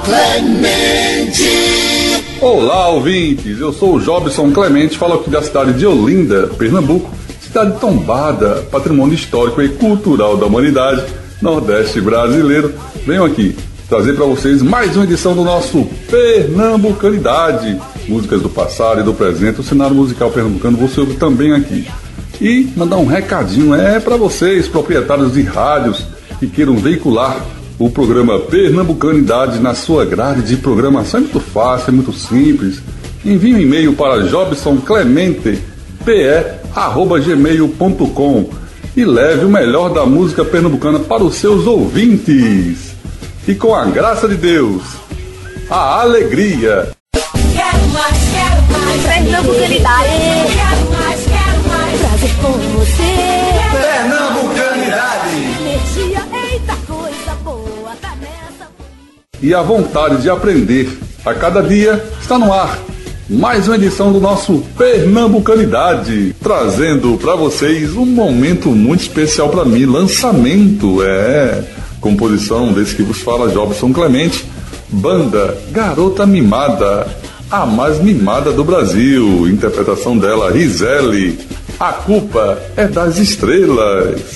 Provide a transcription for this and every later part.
Clemente. Olá, ouvintes, eu sou o Jobson Clemente, falo aqui da cidade de Olinda, Pernambuco, cidade tombada, patrimônio histórico e cultural da humanidade, Nordeste brasileiro. Venho aqui trazer para vocês mais uma edição do nosso Pernambucanidade, músicas do passado e do presente, o cenário musical pernambucano você ouve também aqui. E mandar um recadinho para vocês, proprietários de rádios que queiram veicular o programa Pernambucanidade na sua grade de programação. É muito fácil, é muito simples. Envie um e-mail para jobsonclemente@gmail.com e leve o melhor da música pernambucana para os seus ouvintes. E com a graça de Deus, a alegria. Quero mais, Pernambucanidade. Quero mais, prazer com você. Pernambucanidade. Energia, eita coisa boa, tá nessa. E a vontade de aprender a cada dia está no ar. Mais uma edição do nosso Pernambucanidade, trazendo para vocês um momento muito especial para mim, lançamento, composição desse que vos fala, Jobson Clemente, banda Garota Mimada, a mais mimada do Brasil, interpretação dela, Rizeli, A Culpa é das Estrelas.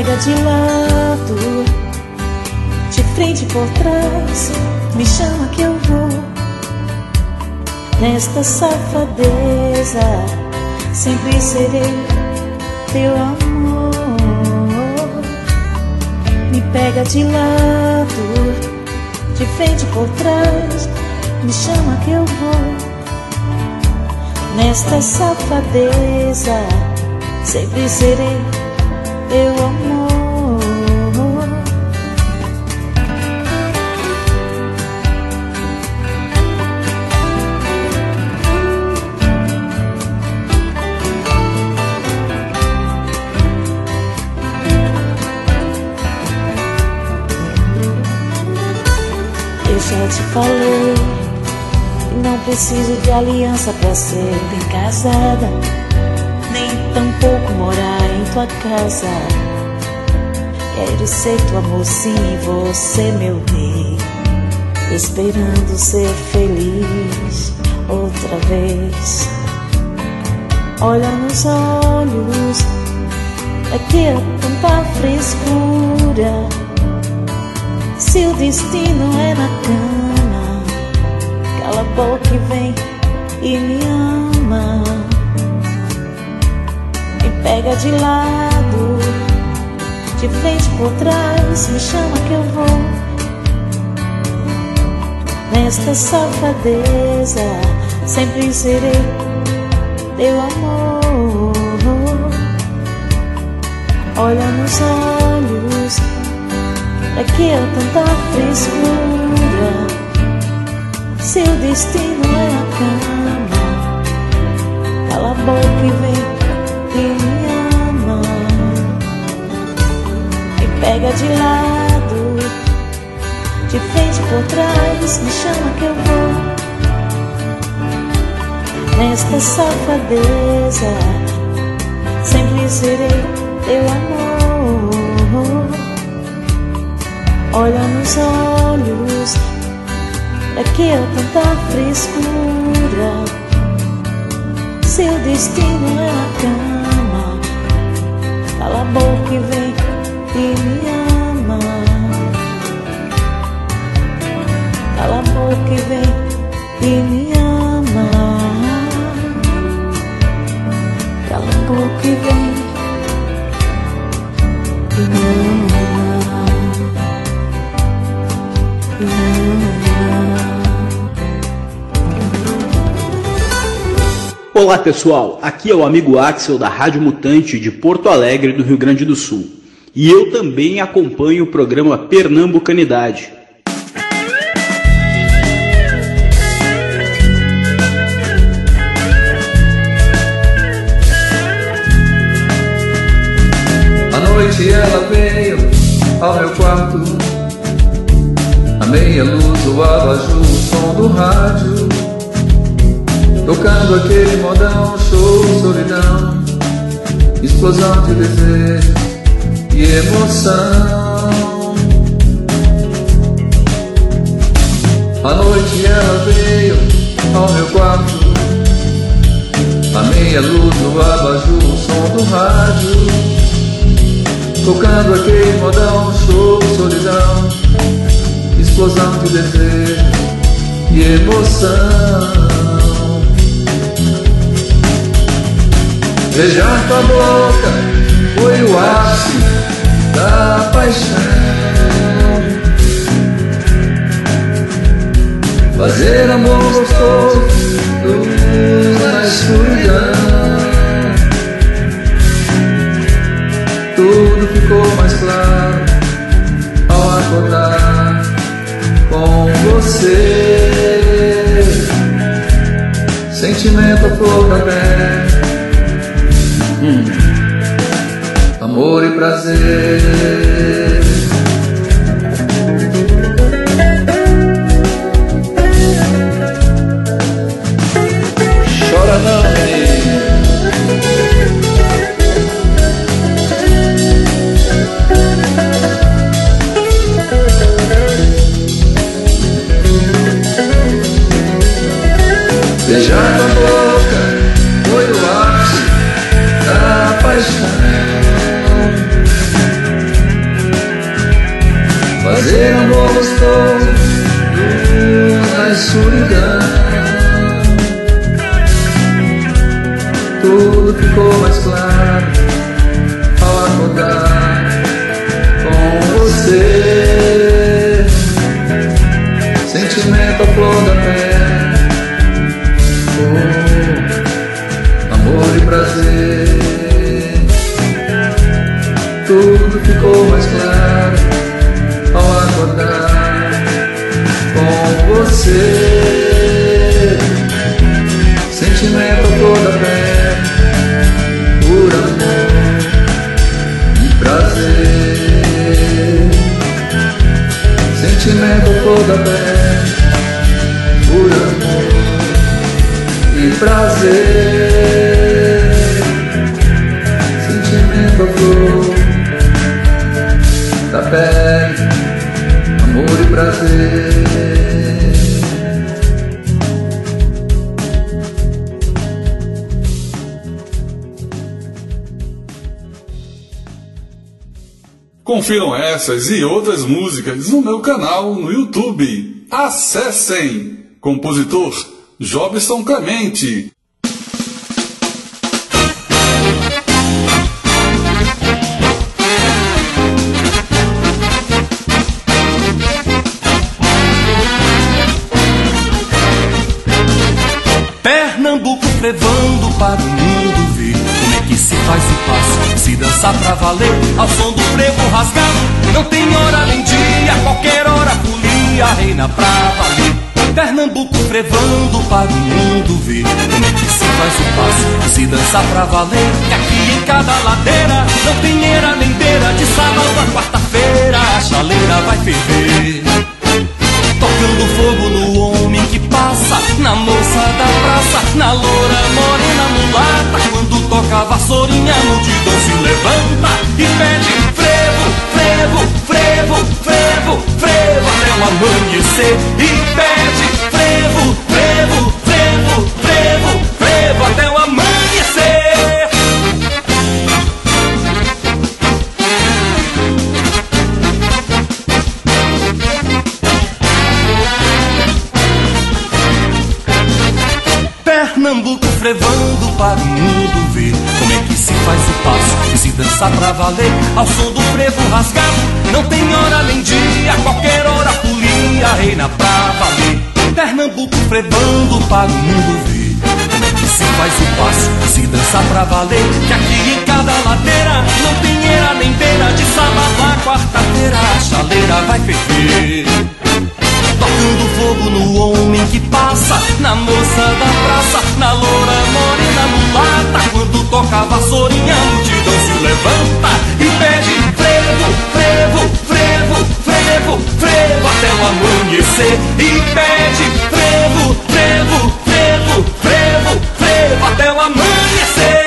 pega de lado, de frente por trás, me chama que eu vou. Nesta safadeza, sempre serei teu amor. Me pega de lado, de frente por trás, me chama que eu vou. Nesta safadeza, sempre serei teu amor. Eu já te falei que não preciso de aliança pra ser bem casada, nem tampouco morar em tua casa. Quero ser tua mocinha e você meu rei, esperando ser feliz outra vez. Olha nos olhos, aqui é tanta frescura. Se o destino é na cama, cala a boca e vem e me ama. Me pega de lado, de frente por trás, me chama que eu vou. Nesta safadeza, sempre serei teu amor. Olha nos olhos, aqui é tanta frescura. Se o destino é a cama, cala a boca e vem e me ama. Me pega de lado, de frente por trás, me chama que eu vou. Nesta safadeza, sempre serei teu amor. Olha nos olhos, aqui é tanta frescura. Seu destino é a cama, cala a boca e vem e me ama. Cala a boca e vem e me ama. Cala a boca e vem e me ama. Olá pessoal, aqui é o amigo Axel da Rádio Mutante de Porto Alegre, do Rio Grande do Sul. E eu também acompanho o programa Pernambucanidade. À noite ela veio ao meu quarto, a meia luz, o abajur, o som do rádio, tocando aquele modão, show, solidão, explosão de desejo e emoção. À noite ela veio ao meu quarto, a meia luz, o abajur, o som do rádio, tocando aquele modão, show, solidão, explosão de desejo e emoção. Beijar tua boca foi o ápice da paixão. Fazer amor gostoso, luz na escuridão. Tudo ficou mais claro ao acordar com você. Sentimento à flor da pele, amor e prazer. Chora não, menino. Beijar tua boca foi o ápice da paixão. tudo ficou mais claro ao acordar com você. Sentimento à flor da pele, oh, amor e prazer. Tudo ficou mais claro ao acordar com você. Sentimento à flor da pele, por amor e prazer. Sentimento à flor da pele, por amor e prazer. Sentimento à flor da pele, amor e prazer. Confiram essas e outras músicas no meu canal no YouTube. Acessem! Compositor Jobson Clemente. Pernambuco frevando para o mundo ver como é que se faz o passo, se dançar pra valer ao som do frevo rasgado. Não tem hora nem dia, qualquer hora folia reina pra valer. Pernambuco frevando para o mundo ver como é que se faz o passo, se dançar pra valer. Que aqui em cada ladeira não tem era nem beira, de sábado a quarta-feira a chaleira vai ferver. Tocando fogo no homem que passa, na moça da praça, na loura morena mulata. Quando toca a vassourinha, a multidão se levanta e pede frevo, frevo, frevo, frevo, frevo até o amanhecer. E pede frevo, frevo, frevo, frevo, frevo até o amanhecer. Pernambuco frevando para o mundo ver como é que se faz o passo e se dançar pra valer ao som do frevo rasgado. Não tem hora nem dia, qualquer hora folia reina pra valer. Pernambuco frevando para o mundo ver como é que se faz o passo e se dançar pra valer. Que aqui em cada ladeira não tem era nem beira, de sábado a quarta-feira a chaleira vai ferver. Tocando fogo no homem que passa, na moça da praça, na loura morena mulata. Quando toca a vassourinha, a multidão se levanta e pede frevo, frevo, frevo, frevo, frevo até o amanhecer. E pede frevo, frevo, frevo, frevo, frevo até o amanhecer.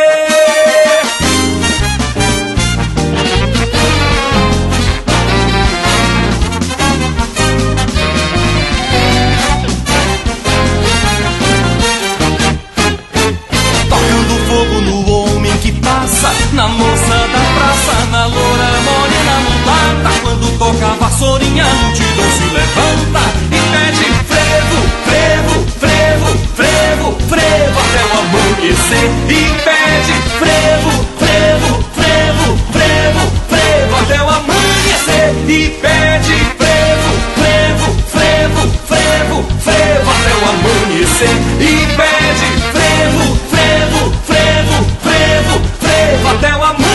Na moça da praça, na loura morena mulata. Quando toca a vassourinha, a multidão se levanta e pede frevo, frevo, frevo, frevo, frevo até o amanhecer. E pede frevo, frevo, frevo, frevo, frevo até o amanhecer. E pede frevo, frevo, frevo, frevo, frevo até o amanhecer. E pede frevo, frevo, frevo, frevo, frevo até o amanhecer.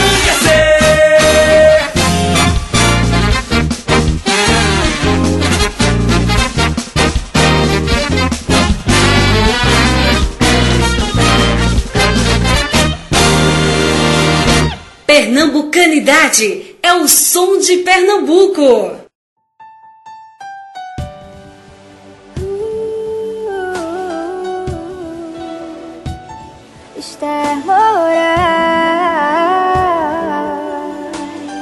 Pernambucanidade é o som de Pernambuco. Esther Moraes,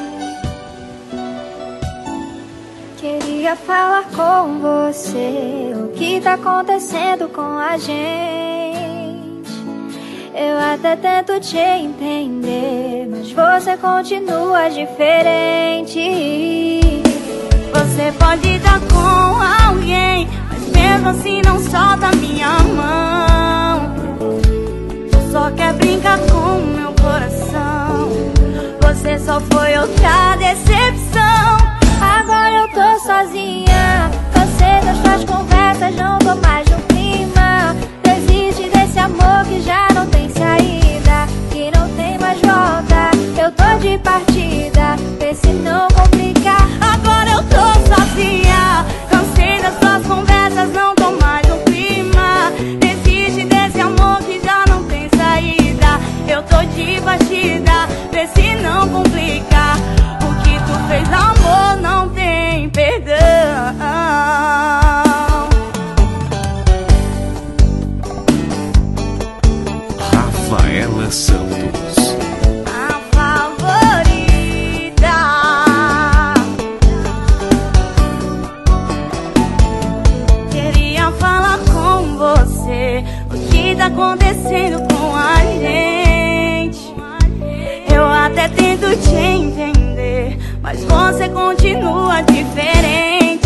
queria falar com você o que tá acontecendo com a gente. Eu até tento te entender, mas você continua diferente. Você pode estar com alguém, mas mesmo assim não solta minha mão. só quer brincar com meu coração. Você só foi outra decepção. Agora eu tô sozinha, cansei das tuas conversas, não tô mais no clima. Desiste desse amor que já não tem saída, que não tem mais volta. Eu tô de partida, vê se não complicar. Agora eu tô sozinha, cansei das tuas conversas, não tô mais no clima. Desiste desse amor que já não tem saída. Eu tô de partida, vê se não complica. O que tu fez, amor, não tem perdão. Rafaela Santos, A favorita. Queria falar com você o que tá acontecendo com a gente. Eu até tento te entender, mas você continua diferente.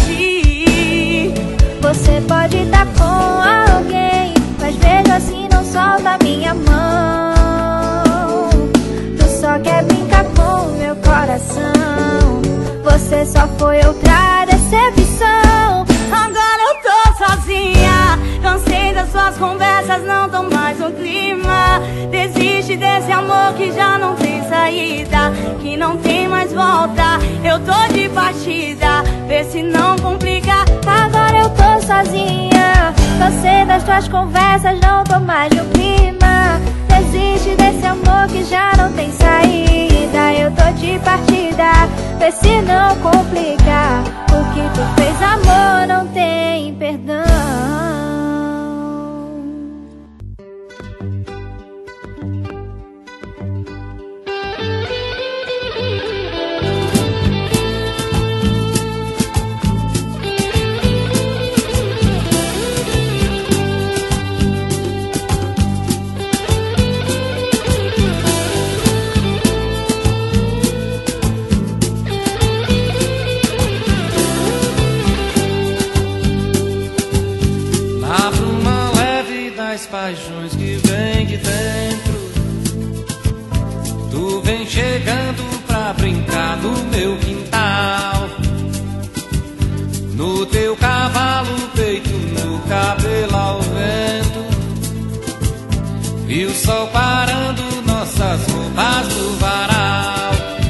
Você pode estar com alguém, mas mesmo assim não solta minha mão. Tu só quer brincar com meu coração. Você só foi outra decepção. Agora eu tô sozinha, cansei das suas conversas, não tô mais no clima. Desiste desse amor que já não tem saída, que não tem mais volta. Eu tô de partida, vê se não complica. Agora eu tô sozinha, cansei das tuas conversas, não tô mais no clima. Desiste desse amor que já não tem saída. Eu tô de partida, vê se não complica. O que tu fez, amor, não tem perdão. Paixões que vem de dentro, tu vem chegando pra brincar no meu quintal. No teu cavalo, peito, no cabelo ao vento, e o sol parando nossas roupas do varal.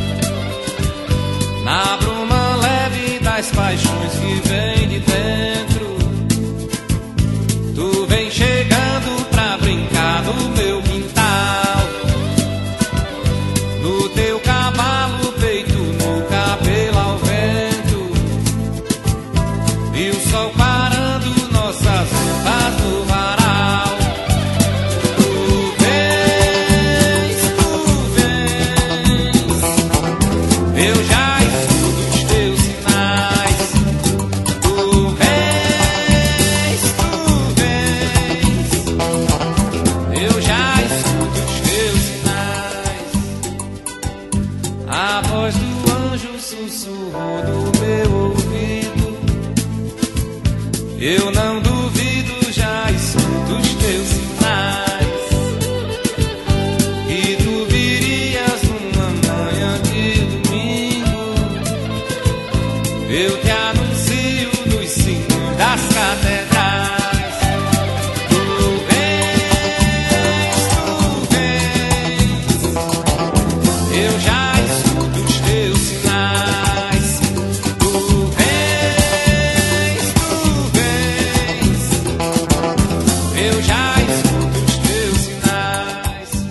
Na bruma leve das paixões que vem de dentro, tu vem chegando pra brincar no meu quintal. No teu cavalo, peito, no cabelo ao vento, e o sol parando nossas roupas do varal. Tu vens, eu já escuto os teus sinais. Tu vens, eu já escuto os teus sinais. A voz do anjo sussurrou no meu ouvido. Eu não duvido, já escuto os teus sinais. E tu virias numa manhã de domingo. Eu te anuncio nos sinos das catedrais. Eu já escuto os teus sinais. Tu vens, eu já escuto os teus sinais.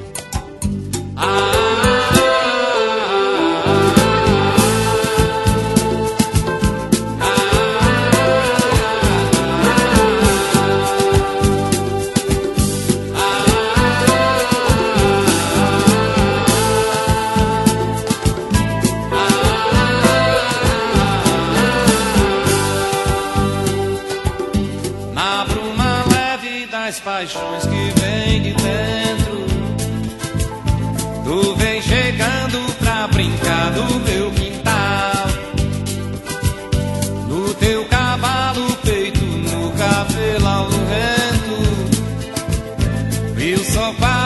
Na bruma leve das paixões que vem de dentro, tu vem chegando pra brincar no meu quintal. No teu cavalo, peito, no cabelo ao vento, e o sol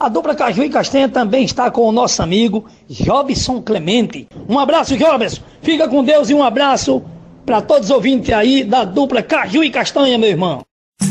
A dupla Caju e Castanha também está com o nosso amigo Jobson Clemente. Um abraço, Jobson. Fica com Deus e um abraço para todos os ouvintes aí da dupla Caju e Castanha, meu irmão.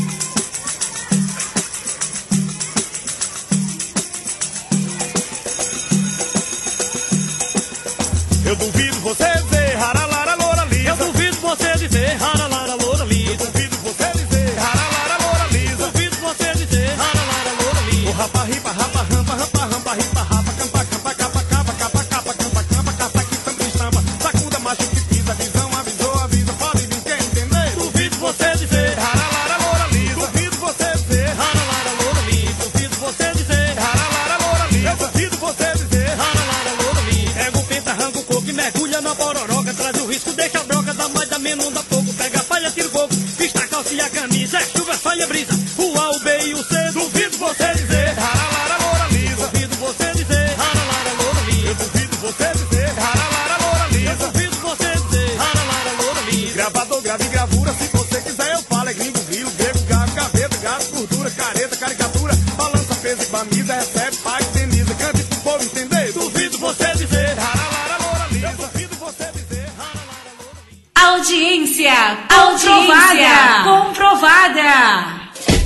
Eu duvido você dizer haralara loura lisa. Eu duvido você dizer haralara loura lisa. Eu duvido você dizer haralara loura lisa. Eu duvido você dizer haralara loura lisa. O rapa ripa rapa rampa rampa rampa ripa rapa campa campa capa capa capa capa campa campa capa que tampa estampa sacuda macho que pisa visão avisou avisa pode vir quem entender. Duvido você dizer haralara loura lisa. Duvido você dizer haralara loura lisa. Duvido você dizer haralara loura lisa. Eu duvido você dizer haralara loura lisa. Pega o penta arranca o coco e mergulha na pororoca, traz o risco, deixa a broca, dá mais, dá menos, não dá pouco, pega a palha, tira o coco, vista a calça e a camisa, é chuva, é falha, brisa, o A, o B e o C, duvido você dizer, haralara, loura lisa, duvido você dizer, haralara, loura lisa, eu duvido você dizer, haralara, loura lisa, eu duvido você dizer, haralara, loura lisa, gravador, grave gravura, se você quiser eu falo, é gringo, rio, grego, gato, gaveta, gato, gordura, careta, caricatura, balança, peso e camisa, recebe, paga, indeniza, cante pro povo entender, duvido você dizer, haralara, loura lisa, duvido você dizer, haralara, loura lisa. Audiência comprovada.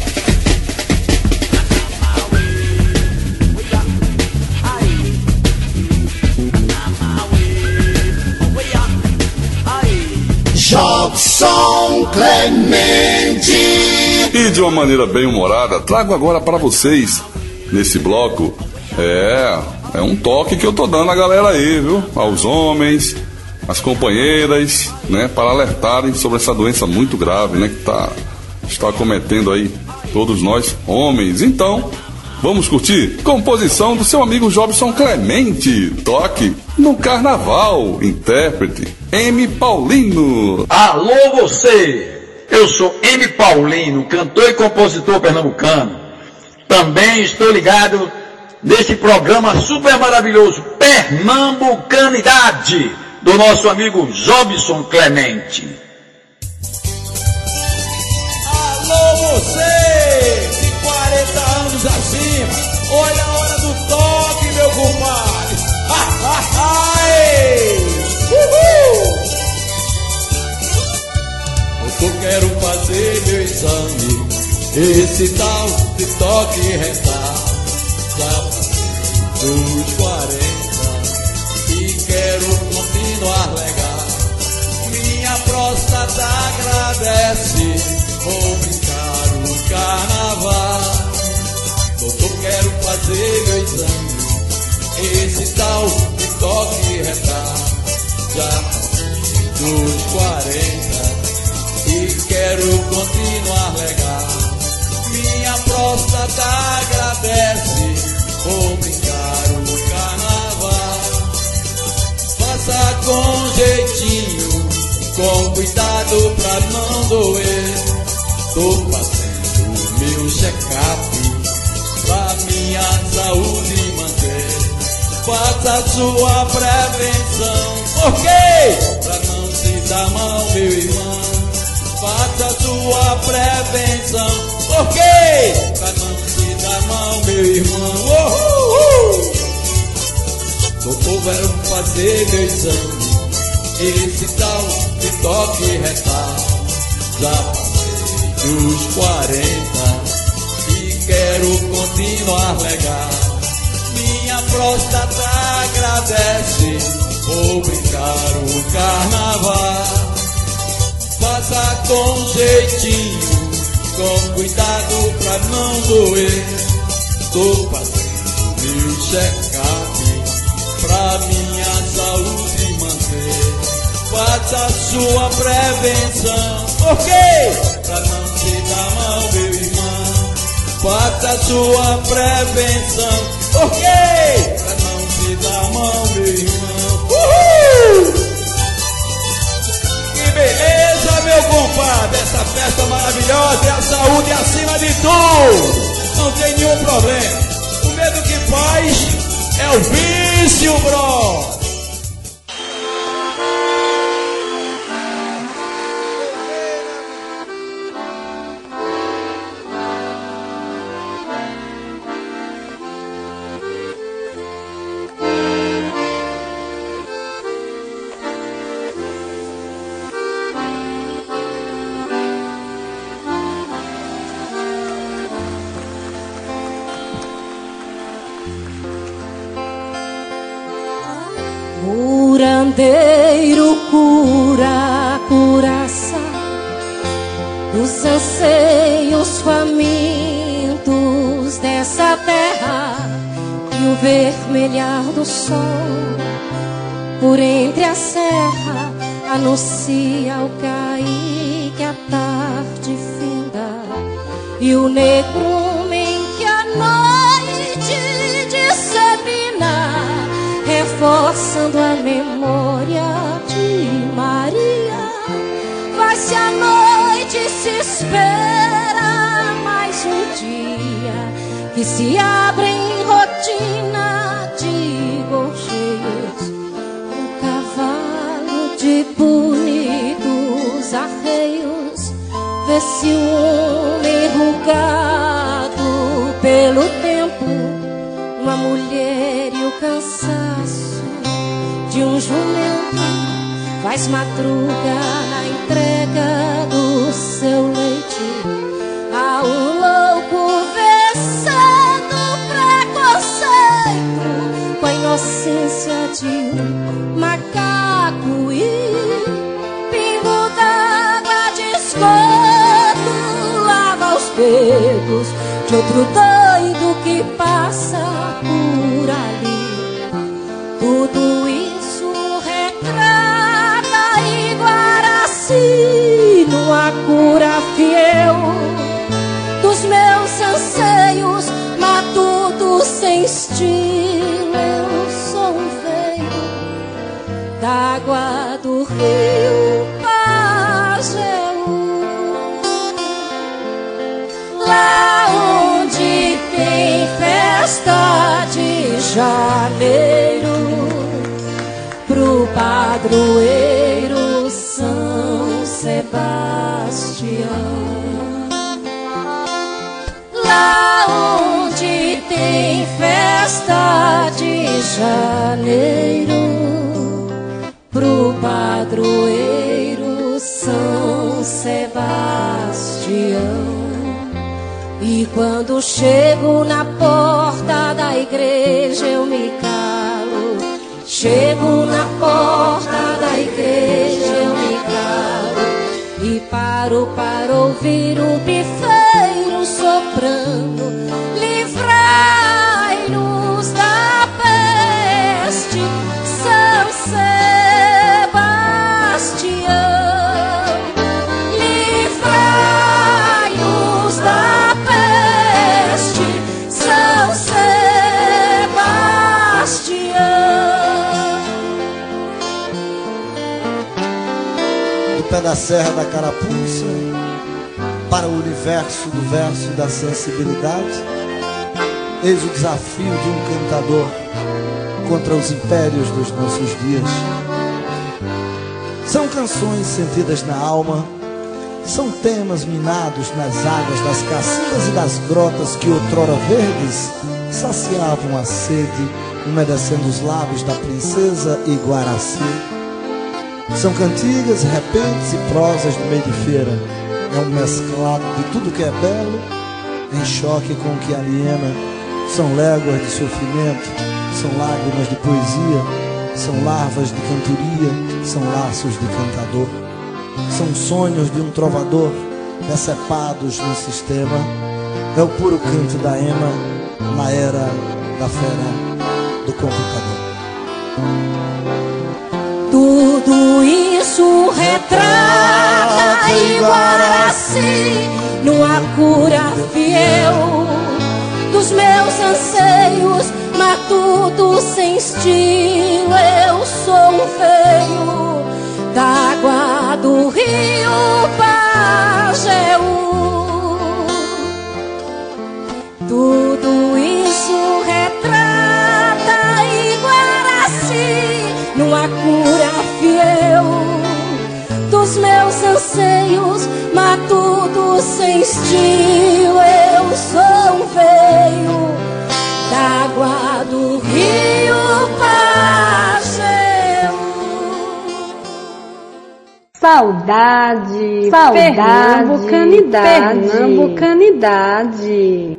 Jobson Clemente. E de uma maneira bem humorada, trago agora para vocês, nesse bloco, é um toque que eu tô dando à galera aí, viu? Aos homens, às companheiras, né? Para alertarem sobre essa doença muito grave, né? Que está acometendo aí todos nós, homens. Então, vamos curtir composição do seu amigo Jobson Clemente, toque no Carnaval, intérprete M. Paulino. Alô você, eu sou M. Paulino, cantor e compositor pernambucano. Também estou ligado nesse programa super maravilhoso, Pernambucanidade, do nosso amigo Jobson Clemente. Alô você, de 40 anos acima, olha a hora do toque, meu compadre. Uhul! Eu quero fazer meu exame, esse tal de toque retal, já passei dos 40 e quero continuar legal. Minha próstata agradece, vou brincar o carnaval. Doutor, quero fazer meu exame, esse tal de toque retal, já passei dos 40 e quero continuar legal. Minha próstata agradece, vou brincar o carnaval. Faça com jeitinho, com cuidado pra não doer. Tô fazendo meu check-up pra minha saúde manter. Faça sua prevenção, por quê? Pra não se dar mal, meu irmão. Faça sua prevenção, por quê? Pra não se dar mal, meu irmão. Doutor, vamos fazer meu exame, esse tal de toque retal, já passei dos 40 e quero continuar legal. Minha próstata agradece, vou brincar o carnaval. Faça com jeitinho, com cuidado pra não doer. Tô fazendo meu check-up pra minha saúde manter. Faça sua prevenção, por quê? Pra não se dar mal, meu irmão. Faça sua prevenção, por quê? Pra não se dar mal, meu irmão. Uhul! Que beleza, meu compadre, essa festa maravilhosa e a saúde acima de tudo. Não tem nenhum problema. O medo que faz é o vício, bro. verdadeiro curaça dos anseios famintos dessa terra, e o vermelhar do sol por entre a serra anuncia o cair que a tarde finda, e o negrume que a noite dissemina, reforçando a memória de Maria. Vai-se a noite e se espera mais um dia que se abre em rotina de gorjeios, um cavalo de bonitos arreios, vê-se um homem rugado pelo tempo, uma mulher e o cansaço de um jumento, faz madruga na entrega do seu leite a um louco vencendo preconceito, com a inocência de um macaco e pingo d'água de esgoto lava os dedos de outro doido que passa por ali. Tudo isso retrata Iguaraci numa cura fiel dos meus anseios, matutos sem estilo. Eu sou um veio da água do rio Pajeú, lá onde tem festa de janeiro, pro padroeiro São Sebastião. Lá onde tem festa de janeiro, pro padroeiro São Sebastião. E quando chego na porta da igreja eu me calo, chego na porta da igreja eu me calo, e paro para ouvir o bifeiro soprando: livrai-nos da peste, São Sebastião, livrai-nos da peste, São Sebastião. Do pé da Serra da Carapuça para o universo do verso e da sensibilidade, eis o desafio de um cantador contra os impérios dos nossos dias. São canções sentidas na alma, são temas minados nas águas das caatingas e das grotas que outrora verdes saciavam a sede, umedecendo os lábios da princesa Iguaraci. São cantigas, repentes e prosas do meio de feira. É um mesclado de tudo que é belo, em choque com o que aliena. São léguas de sofrimento, são lágrimas de poesia, são larvas de cantoria, são laços de cantador. São sonhos de um trovador, decepados no sistema. É o puro canto da ema, na era da fera do computador. Tudo isso retrata Iguaraci numa cura fiel dos meus anseios, matutos sem estilo. Eu sou um veio da água do rio Pajeú. Tudo isso retrata Iguaraci numa cura fiel dos meus anseios, matutos sem estilo. Eu sou um veio da água do rio Pajeú. Saudade, pernambucanidade.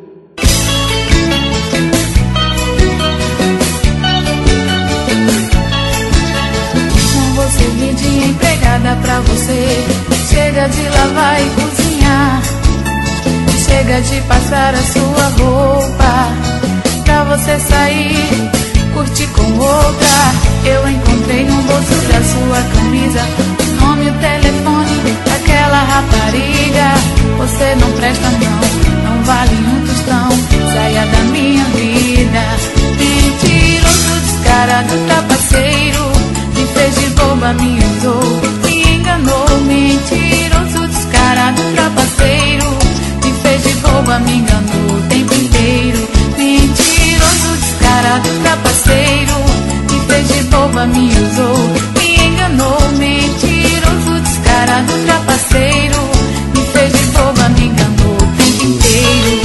empregada pra você. Chega de lavar e cozinhar, chega de passar a sua roupa pra você sair, curtir com outra. Eu encontrei no bolso da sua camisa o nome e o telefone daquela rapariga. Você não presta não, não vale um tostão. Saia da minha vida. Mentiroso, descarado, trapaceiro, me fez de boba, me usou, me enganou. Mentiroso, descarado, trapaceiro, me fez de boba, me enganou o tempo inteiro. Mentiroso, descarado, trapaceiro, me fez de boba, me usou, me enganou. Mentiroso, descarado, trapaceiro, me fez de boba, me enganou o tempo inteiro.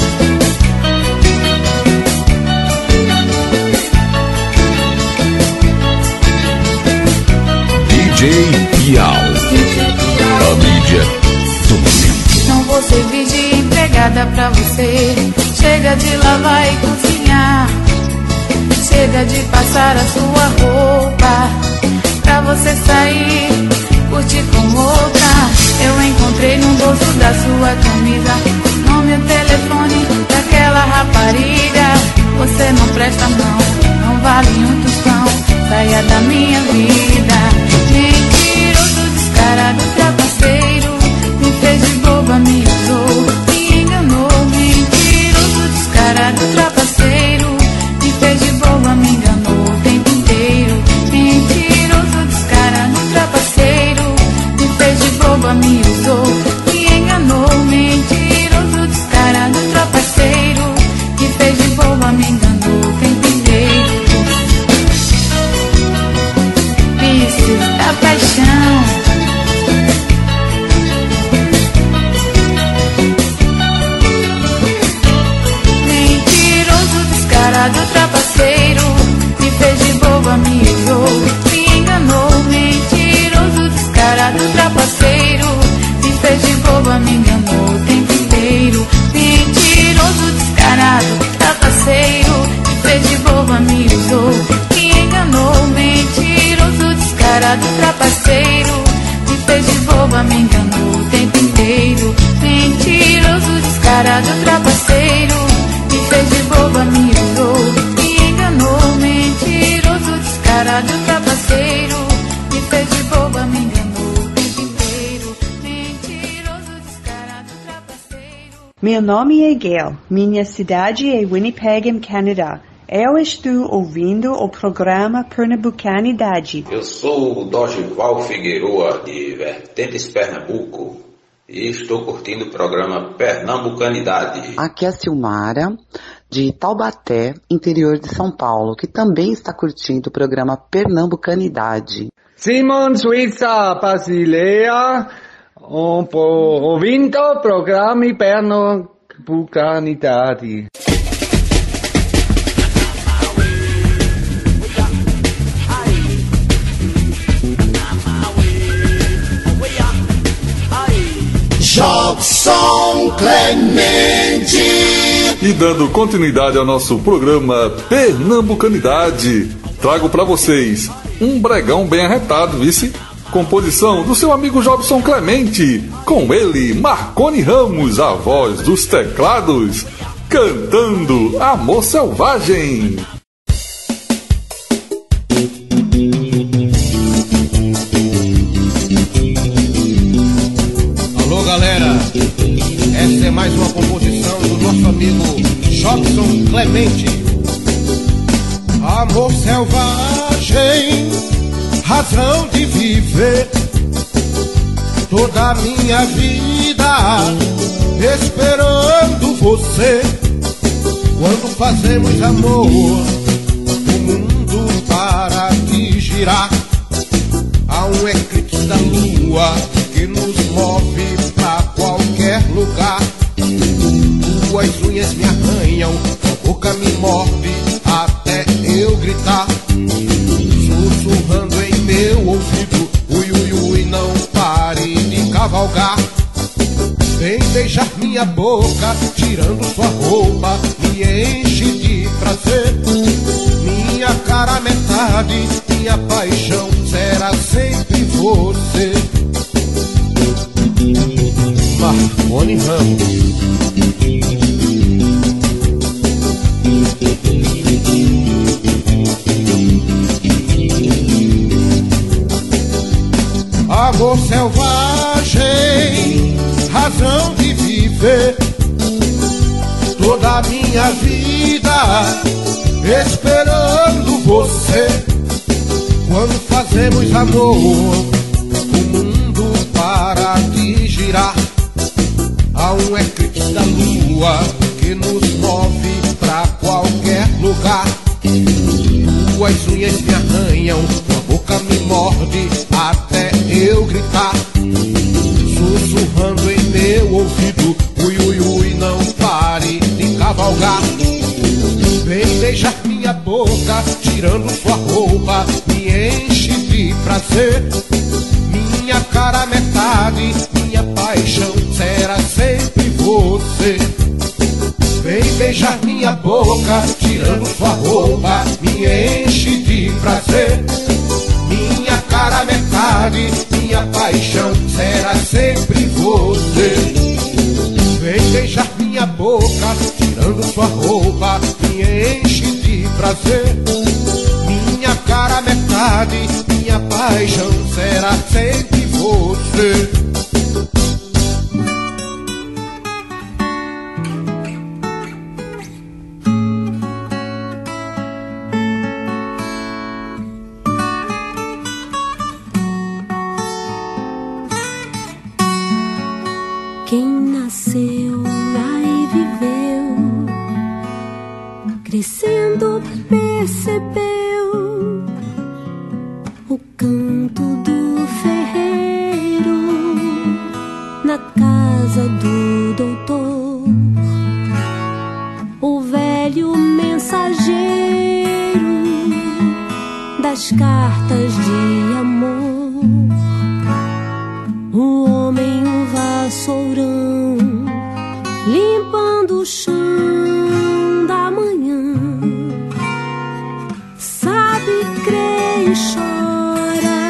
DJ Piau, a mídia do momento. Não vou servir de empregada pra você. Chega de lavar e cozinhar, chega de passar a sua roupa pra você sair, curtir com outra. Eu encontrei no bolso da sua camisa o nome e o telefone daquela rapariga. Você não presta não, não vale um tostão. Saia da minha vida. Mentiroso, descarado, trapaceiro, me fez de boba, me usou, me enganou. Mentiroso, descarado, trapaceiro, me fez de boba, me enganou o tempo inteiro. Mentiroso, descarado, trapaceiro, me fez de boba, me usou, me enganou. Mentiroso, descarado, trapaceiro, me fez de boba, me enganou o tempo inteiro. Vícios da paixão. Mentiroso, descarado, trapaceiro, me fez de boba, me usou, me enganou. Mentiroso, descarado, trapaceiro, me fez de boba, me enganou o tempo inteiro. Mentiroso, descarado, trapaceiro, me fez de boba, me usou, me enganou. Mentiroso, descarado, trapaceiro, me fez de boba, me enganou o tempo inteiro. Mentiroso, descarado, trapaceiro, me fez de boba, me usou, me enganou. Mentiroso, descarado, trapaceiro, me fez de boba, me enganou o tempo inteiro. Mentiroso, descarado, trapaceiro. Meu nome é Gail, minha cidade é Winnipeg, em Canadá. Eu estou ouvindo o programa Pernambucanidade. Eu sou o Dorival Figueroa, de Vertentes, Pernambuco, e estou curtindo o programa Pernambucanidade. Aqui é a Silmara, de Taubaté, interior de São Paulo, que também está curtindo o programa Pernambucanidade. Simon Suíça Basileia, ouvindo o programa Pernambucanidade. Jobson Clemente. E dando continuidade ao nosso programa Pernambucanidade, trago para vocês um bregão bem arretado, vice? Composição do seu amigo Jobson Clemente, com ele, Marconi Ramos, a voz dos teclados, cantando Amor Selvagem. Alô galera, essa é mais uma composição do nosso amigo Jobson Clemente. Amor selvagem, razão de viver, toda a minha vida esperando você. Quando fazemos amor, o mundo para de girar. Há um eclipse da lua que nos move pra qualquer lugar. Tuas unhas me arranham, tua boca me morde até eu gritar, sussurrando em meu ouvido, ui ui ui, não pare de cavalgar. Vem beijar minha boca, tirando sua roupa, me enche de prazer. Minha cara metade, minha paixão será sempre você. você. Marconi Ramos. Amor selvagem, razão de viver, toda a minha vida esperando você. Quando fazemos amor, o mundo para de girar. Há um eclipse da lua que nos move pra qualquer lugar. Tuas unhas me arranham, tua boca me morde até eu gritar, sussurrando em meu ouvido, ui, ui, ui, não pare de cavalgar. Vem beijar minha boca, tirando sua roupa, me enche de prazer. Minha cara metade, minha paixão será sempre você. Vem beijar minha boca, tirando sua roupa, me enche de prazer. Minha cara metade, minha paixão será sempre você. Vem beijar minha boca, tirando sua roupa, me enche de prazer. Minha cara metade, minha paixão será sempre você. Quem nasceu lá e viveu, crescendo percebeu o canto do ferreiro na casa do doutor, o velho mensageiro das cartas de amor, o homem vassourão limpando o chão da manhã, sabe, crê e chora,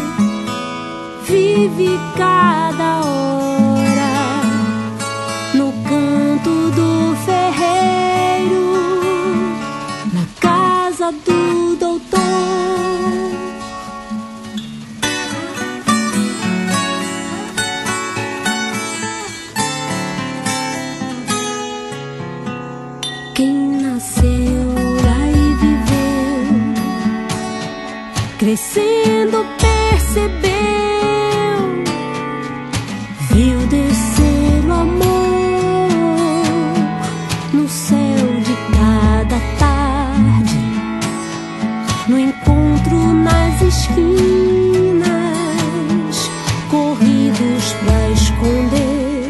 vive cada hora no canto do ferreiro, na casa do doutor. Crescendo percebeu, viu descer o amor no céu de cada tarde, no encontro nas esquinas, corridos pra esconder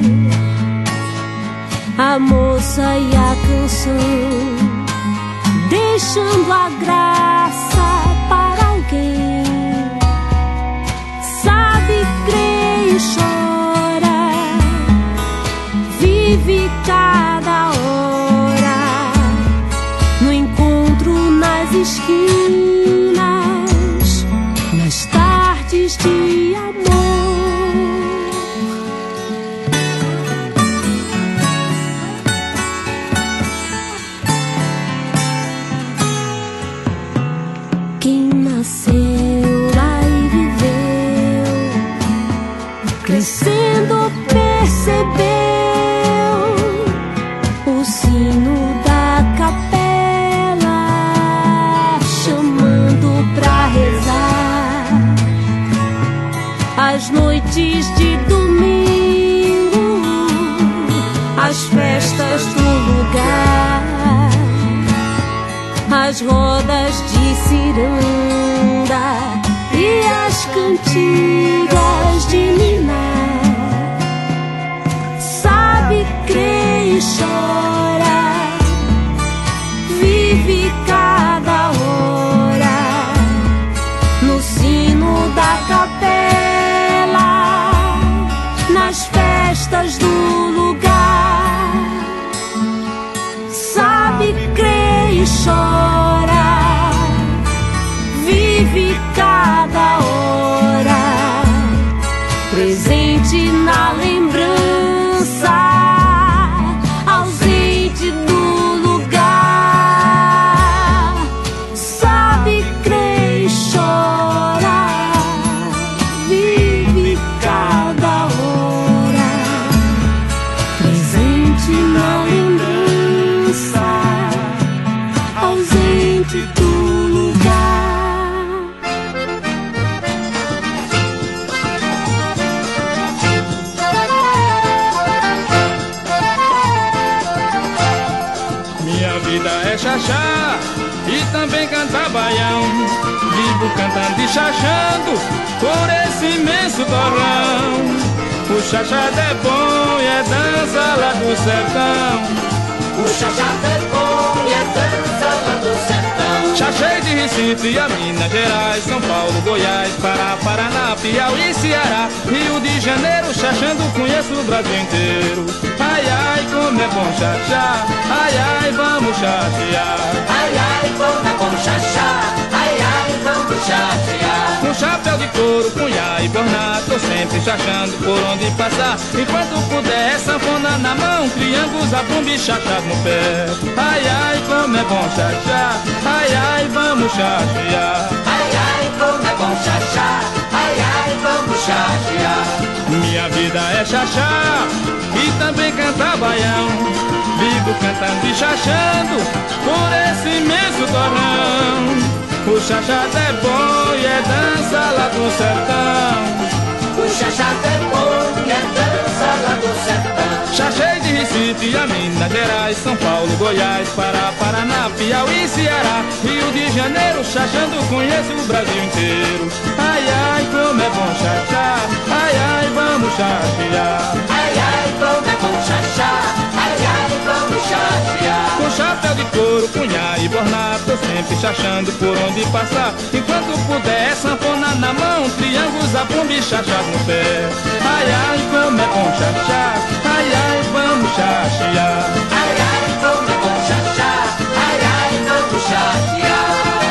a moça e a canção, deixando a graça para alguém. Sabe, crê e chora, vive cada hora no encontro nas esquinas, nas tardes de amor. Nasceu lá e viveu, crescendo percebeu o sino da capela chamando pra rezar. As noites de domingo, as festas do lugar, as rodas de ciranda e as cantigas de ninar. Sabe, crê e chora, vive cada hora no sino da capela, nas festas do lugar. Sabe, crê e chora, vive cada hora é xaxá e também canta baião. Vivo cantando e xaxando por esse imenso torrão. O xaxá é bom e é dança lá do sertão. O xaxá é bom e é dança lá do sertão. Xaxei de Recife a Minas Gerais, São Paulo, Goiás, Pará, Paraná, Piauí, Ceará, Rio de Janeiro, xaxando conheço o Brasil inteiro. Ai, ai, como é bom xaxá, ai, ai, vamos xaxear. Ai, ai, como é bom xaxá, ai, ai, vamos xaxear. Com chapéu de couro, punhá e bornado, tô sempre xaxando por onde passar. Enquanto puder, sanfona na mão, triângulos, a bumba e xaxá no pé. Ai, ai, como é bom xaxá, ai, ai, vamos xaxear. Ai, ai, como é bom xaxá, ai, ai, vamos xaxear. Minha vida é xaxá e também cantar baião. Vivo cantando e xaxando por esse imenso torrão. O xaxá é bom e é dança lá do sertão. O xaxá é bom e é dança lá do sertão. Xaxei de Recife a Minas Gerais, São Paulo, Goiás, Pará, Paraná, Piauí, Ceará, Rio de Janeiro, xaxando conheço o Brasil inteiro. Ai, ai, como é bom xaxá, ai, ai, vamos xaxear. Ai, ai, como é bom xaxá, ai, ai, vamos xaxear. Com chapéu de couro, punhá e bornado, tô sempre xaxando por onde passar. Enquanto puder, sanfona na mão, triângulos, a bumba e xaxá no pé. Ai, ai, como é bom xaxá, ai, ai, vamos xaxear. Ai, ai, como é bom xaxá, ai, ai, vamos xaxear.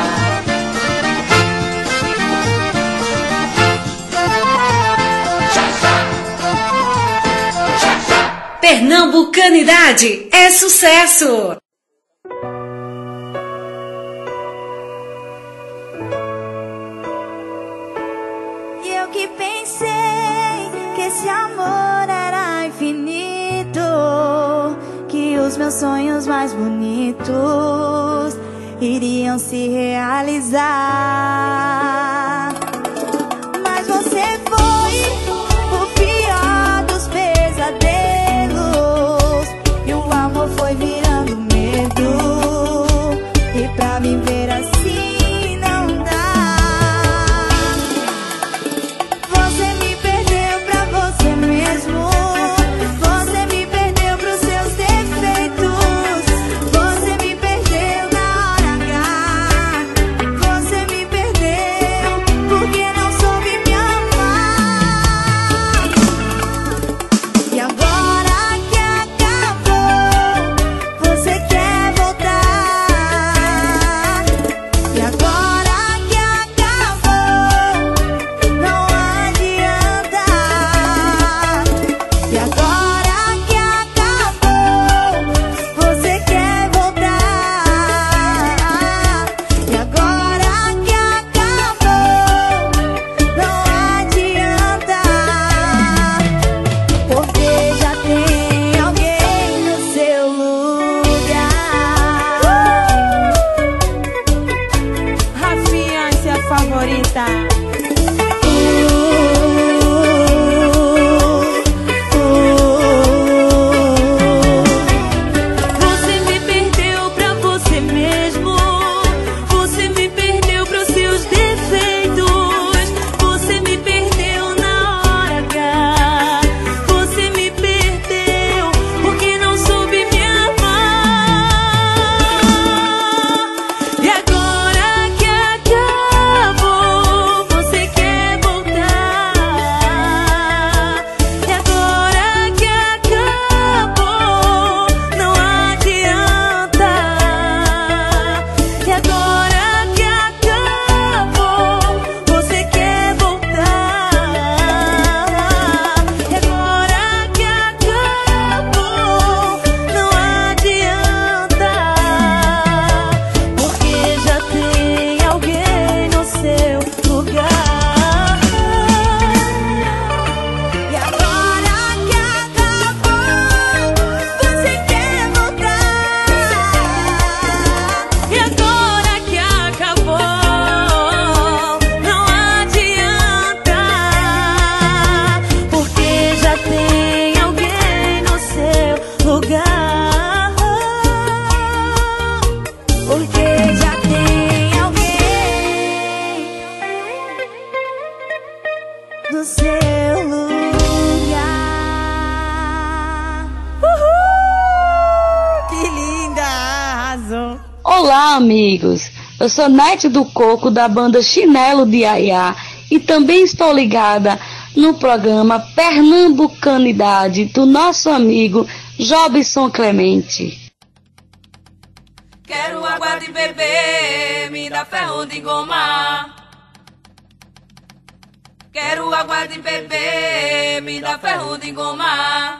Pernambucanidade é sucesso! E eu que pensei que esse amor era infinito, que os meus sonhos mais bonitos iriam se realizar. Mas você foi o pior dos pesadelos, e o amor foi virando medo, e pra me ver assim não dá. Você me perdeu pra você mesmo, você me perdeu pros seus defeitos, você me perdeu na hora H, você me perdeu. do seu lugar. Uhul! Que linda! Arrasou! Olá, amigos! Eu sou Nete do Coco, da banda Chinelo de Iaiá, e também estou ligada no programa Pernambucanidade do nosso amigo Jobson Clemente. Quero água de beber, me dá ferro de goma. Quero água de beber, me dá ferro de goma.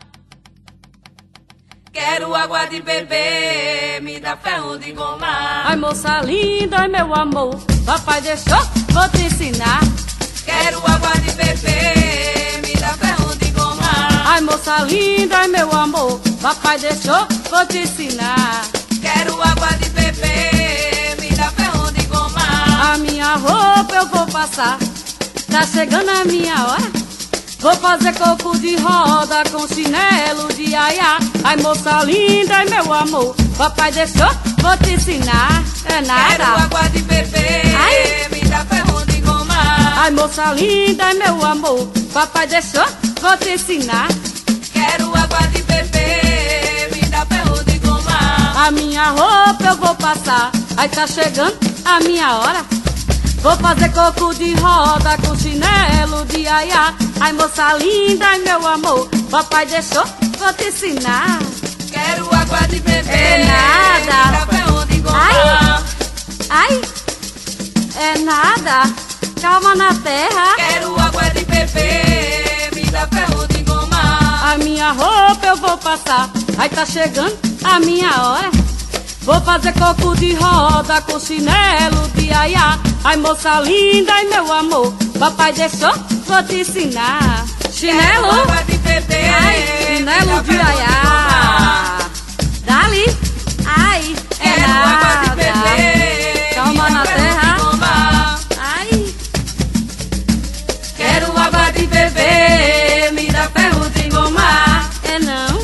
Quero água de beber, me dá ferro de goma. Ai, moça linda, ai, meu amor, papai deixou, vou te ensinar. Quero água de beber, me dá ferro de goma. Ai, moça linda, ai, meu amor, papai deixou, vou te ensinar. Quero água de beber, me dá ferro de goma. A minha roupa eu vou passar, tá chegando a minha hora. Vou fazer coco de roda com chinelo de Iaiá. Ai, moça linda, ai, meu amor, papai deixou, vou te ensinar. É nada. Quero água de beber, ai, me dá ferro de goma. Ai, moça linda, ai, meu amor, papai deixou, vou te ensinar. Quero água de beber, me dá ferro de goma. A minha roupa eu vou passar, aí tá chegando a minha hora. Vou fazer coco de roda com chinelo de Iaiá. Ai, moça linda, ai, meu amor, papai deixou, vou te ensinar. Quero água de beber, é nada. Me dá ferro de goma. Ai, é nada. Calma na terra. Quero água de beber, me dá ferro de goma. A minha roupa eu vou passar, aí tá chegando a minha hora. Vou fazer coco de roda com chinelo de Iaiá. Ai, moça linda, ai, meu amor, papai deixou, vou te ensinar. Chinelo, água de beber, ai, chinelo de Iaiá. Dali, ai, é nada. Água de beber, calma na terra. Ai, quero água de beber, me dá ferro de goma. É não.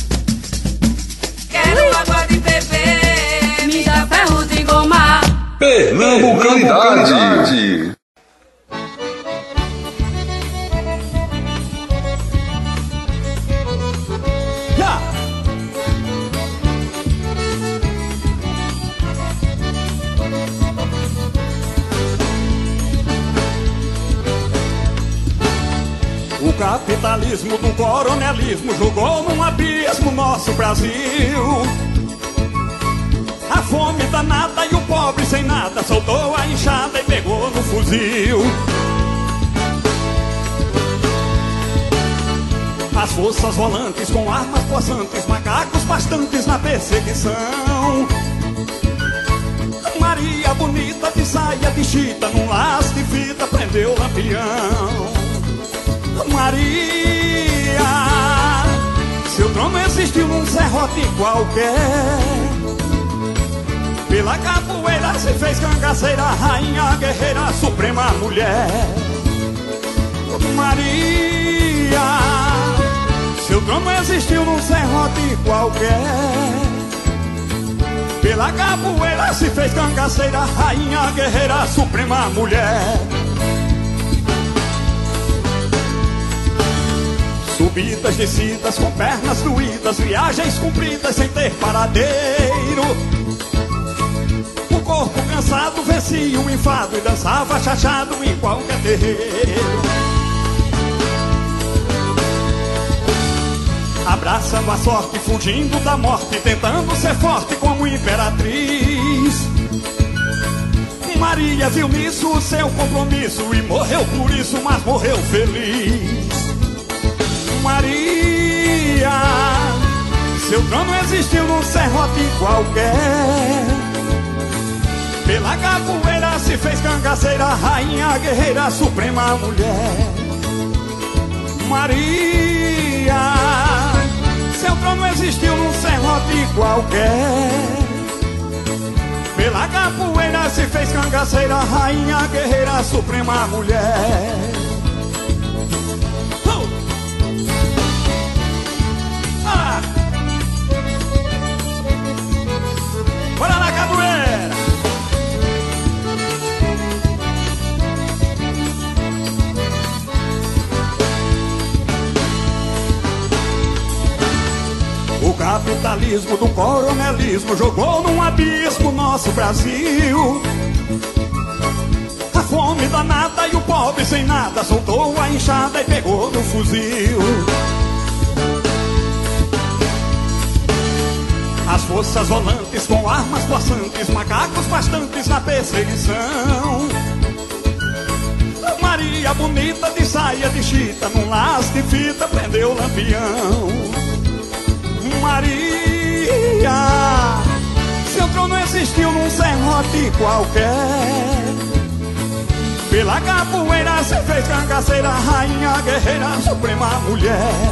Quero água de beber, me dá ferro de goma. Pernambucanidade. O capitalismo do coronelismo jogou num abismo nosso Brasil. A fome danada e o pobre sem nada soltou a enxada e pegou no fuzil. As forças volantes com armas possantes, macacos bastantes na perseguição. Maria bonita de saia de chita, num laço de fita prendeu o lampião. Maria, seu trono existiu num serrote qualquer. Pela capoeira se fez cangaceira, rainha, guerreira, suprema mulher. Maria, seu trono existiu num serrote qualquer. Pela capoeira se fez cangaceira, rainha, guerreira, suprema mulher. Subidas, descidas, com pernas doídas, viagens cumpridas sem ter paradeiro. O corpo cansado vencia o enfado e dançava chachado em qualquer terreiro. Abraçando a sorte, fugindo da morte, tentando ser forte como imperatriz. Maria viu nisso o seu compromisso e morreu por isso, mas morreu feliz. Maria, seu trono existiu num serrote qualquer. Pela capoeira se fez cangaceira, rainha, guerreira, suprema mulher. Maria, seu trono existiu num serrote qualquer. Pela capoeira se fez cangaceira, rainha, guerreira, suprema mulher. Bora na capoeira! capitalismo do coronelismo jogou num abismo nosso Brasil. A fome danada e o pobre sem nada soltou a enxada e pegou no fuzil. As forças volantes com armas possantes, macacos bastantes na perseguição. Maria bonita de saia de chita, num laço de fita prendeu o Lampião. Maria, seu trono existiu num serrote qualquer. Pela capoeira se fez cangaceira, rainha guerreira, suprema mulher.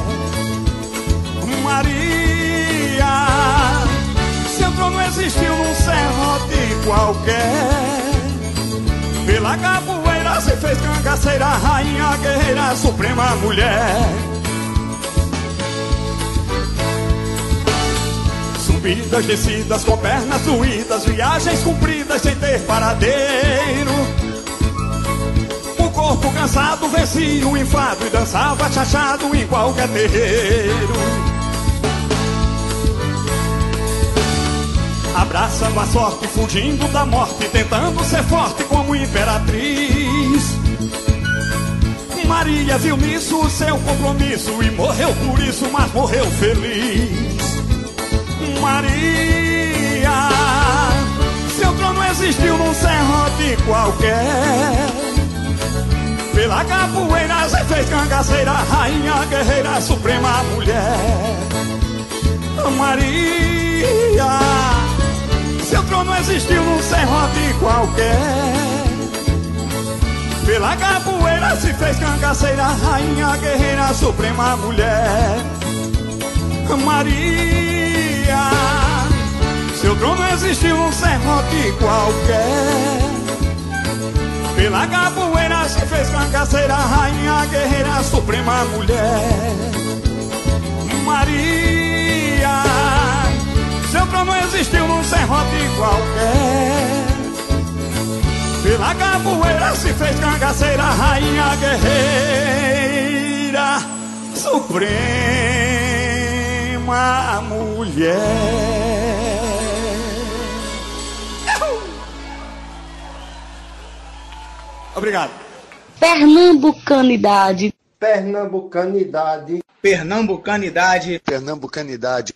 Maria, seu trono existiu num serrote qualquer. Pela capoeira se fez cangaceira, rainha guerreira, suprema mulher. Subidas, descidas, com pernas doídas, viagens cumpridas sem ter paradeiro. O corpo cansado vencia o enfado e dançava chachado em qualquer terreiro. Abraçando a sorte, fugindo da morte, tentando ser forte como imperatriz. Maria viu nisso o seu compromisso e morreu por isso, mas morreu feliz. Maria, seu trono existiu num serrote qualquer. Pela capoeira se fez cangaceira, rainha guerreira, suprema mulher. Maria, seu trono existiu num serrote qualquer. Pela capoeira se fez cangaceira, rainha guerreira, suprema mulher. Maria, seu trono existiu num serrote qualquer. Pela capoeira se fez cangaceira, rainha guerreira, suprema mulher. Maria, seu trono existiu num serrote qualquer. Pela capoeira se fez cangaceira, rainha guerreira, suprema mulher. Obrigado. Pernambucanidade. Pernambucanidade. Pernambucanidade. Pernambucanidade.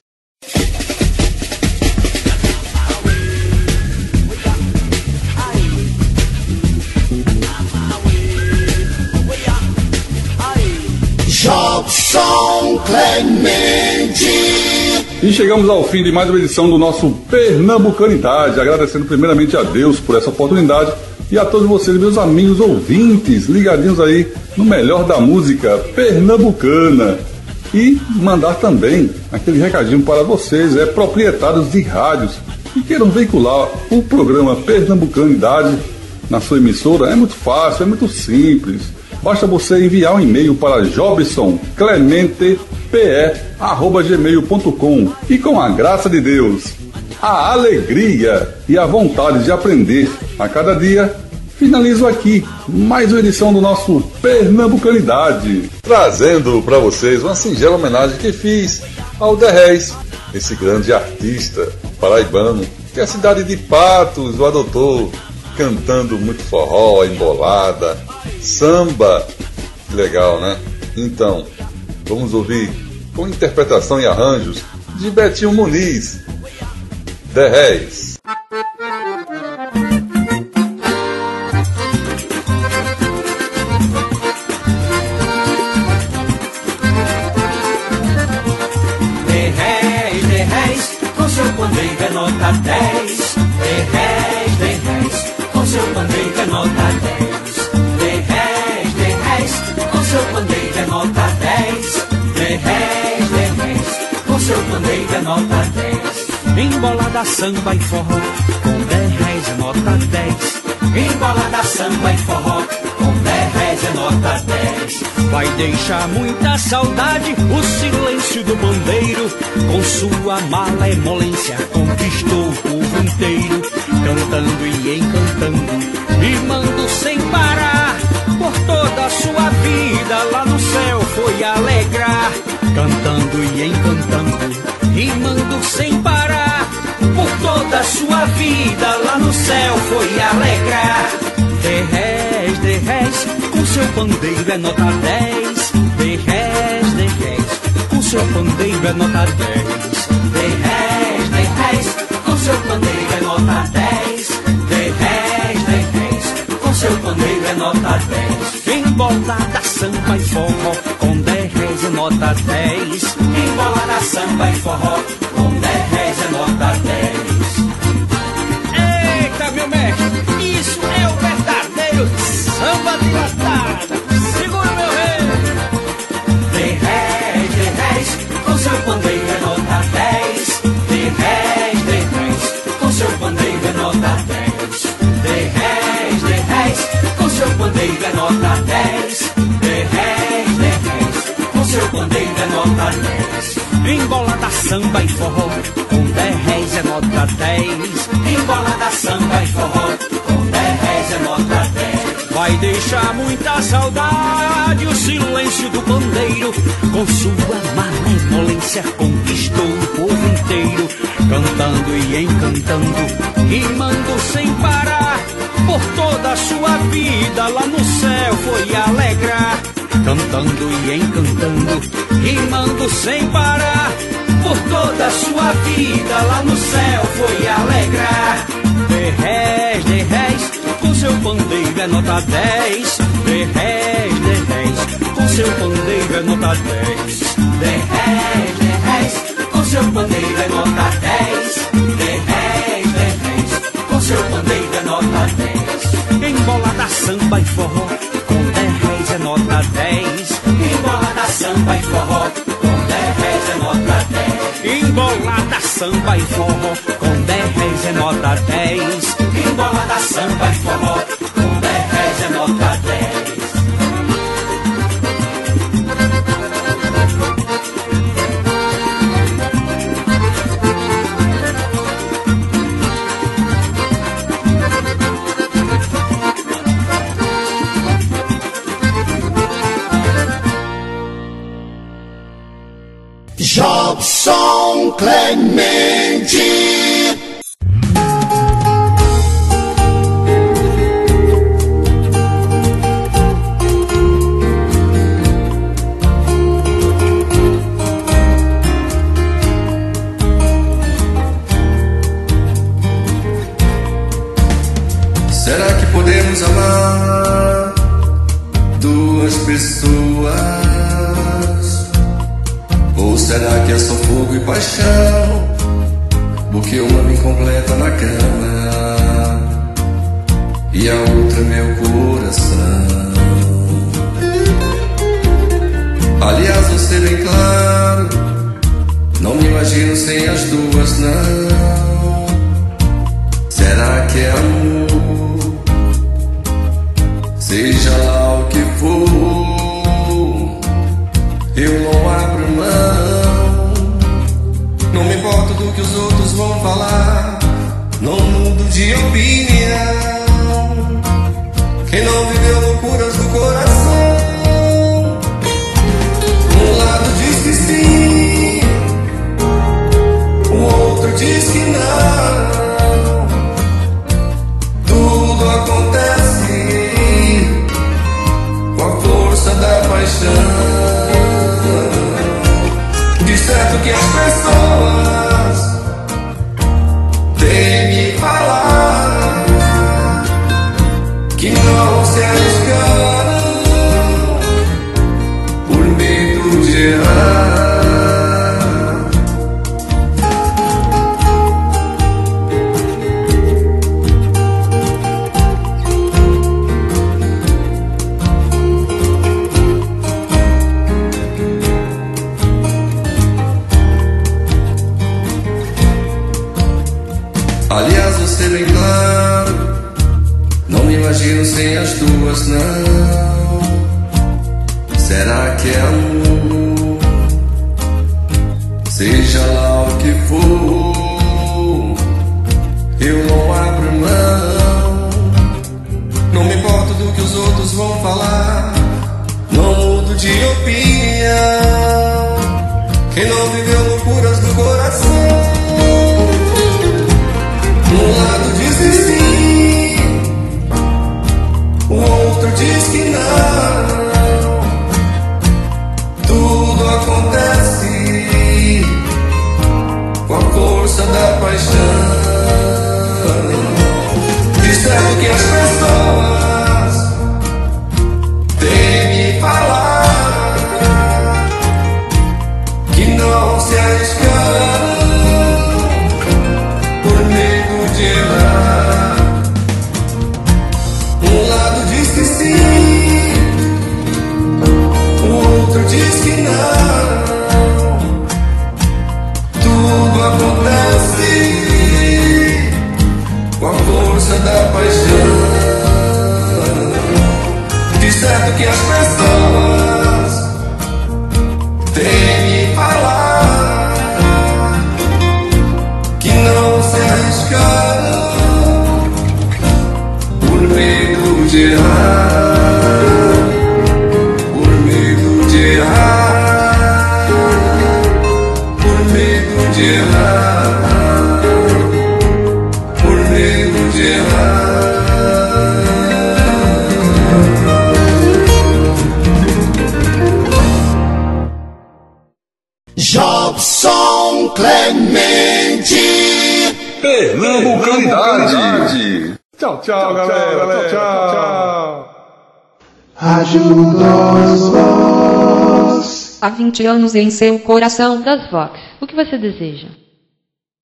Jobson Clemente. E chegamos ao fim de mais uma edição do nosso Pernambucanidade, agradecendo primeiramente a Deus por essa oportunidade e a todos vocês, meus amigos ouvintes, ligadinhos aí no melhor da música pernambucana. E mandar também aquele recadinho para vocês, proprietários de rádios que queiram veicular o programa Pernambucanidade na sua emissora. É muito fácil, é muito simples. Basta você enviar um e-mail para jobsonclementepe@gmail.com e com a graça de Deus, a alegria e a vontade de aprender a cada dia, finalizo aqui mais uma edição do nosso Pernambucanidade, trazendo para vocês uma singela homenagem que fiz ao The Reis, esse grande artista paraibano que a cidade de Patos o adotou, cantando muito forró, embolada, samba. Legal, né? Então, vamos ouvir com interpretação e arranjos de Betinho Muniz, The Reis. The Reis, com seu pandeiro é nota 10. The Reis, com seu pandeiro é nota 10. The Reis, com seu pandeiro é nota 10. The Reis, com seu pandeiro é nota 10. Embolada, samba e forró, com 10 reais é nota 10. Embolada, samba e forró, com 10 reais é nota 10. Vai deixar muita saudade o silêncio do bandeiro. Com sua malemolência conquistou o povo inteiro. Cantando e encantando, rimando sem parar. Por toda a sua vida lá no céu foi alegrar. Cantando e encantando, rimando vida lá no céu foi alegrar. De réis, com seu pandeiro é nota 10. De réis, com seu pandeiro é nota 10. De réis, com seu pandeiro é nota 10. De réis, com seu pandeiro é nota 10. Embolada, samba e forró, com 10 réis é nota 10. Embolada, samba e forró, com 10 réis é nota 10. Eita, meu mestre, isso é o verdadeiro samba de lascada. Segura, meu rei. De réis, com seu pandeiro é nota 10. De réis, com seu pandeiro é nota 10. De réis, com seu pandeiro é nota 10. De réis, com seu pandeiro é nota 10. Embolada, samba e forró, com 10 réis é nota 10. Embolada, samba e forró, com 10 réis é nota 10. Vai deixar muita saudade o silêncio do pandeiro. Com sua malemolência conquistou o povo inteiro. Cantando e encantando, rimando sem parar. Por toda a sua vida lá no céu foi alegrar. Cantando e encantando, rimando sem parar. Por toda a sua vida lá no céu foi alegrar. De réis, com seu pandeiro é nota 10. De réis, com seu pandeiro é nota 10. De réis, com seu pandeiro é nota 10. De réis, com seu pandeiro é nota 10. Embolada, samba e forró, com 10 réis é nota 10. Embolada, samba e forró, com 10 réis é nota 10. Embolada, samba e forró, com 10 réis é nota 10. Embolada, samba e forró, com 10 réis é nota 10. Jobson Clemente. Será que podemos amar duas pessoas? Ou será que é só fogo e paixão, porque uma me completa na cama e a outra meu coração? Aliás, você bem claro, não me imagino sem as duas, não. Será que é amor? Seja lá o que for, eu não abro mão. Não me importo do que os outros vão falar, não mudo de opinião. Quem não viveu loucuras do coração, um lado diz que sim, o outro diz que não. Tudo acontece com a força da paixão. De certo que as pessoas têm me falar que não se arriscaram por medo de errar. Aliás, você bem claro, não me imagino sem as duas, não. Será que é amor? Seja lá o que for, eu não abro mão. Não me importo do que os outros vão falar, não mudo de opinião. Quem não viveu loucuras do coração, um lado diz que não. Tudo acontece com a força da paixão. De certo que as pessoas têm me falar que não se arriscaram por medo de errar, por medo de errar, por medo de errar, por medo de errar. Jobson Clemente, Pernambucanidade. Tchau, tchau, galera. Tchau. Rádio das Voz. Há 20 anos em seu coração das Vox. O que você deseja?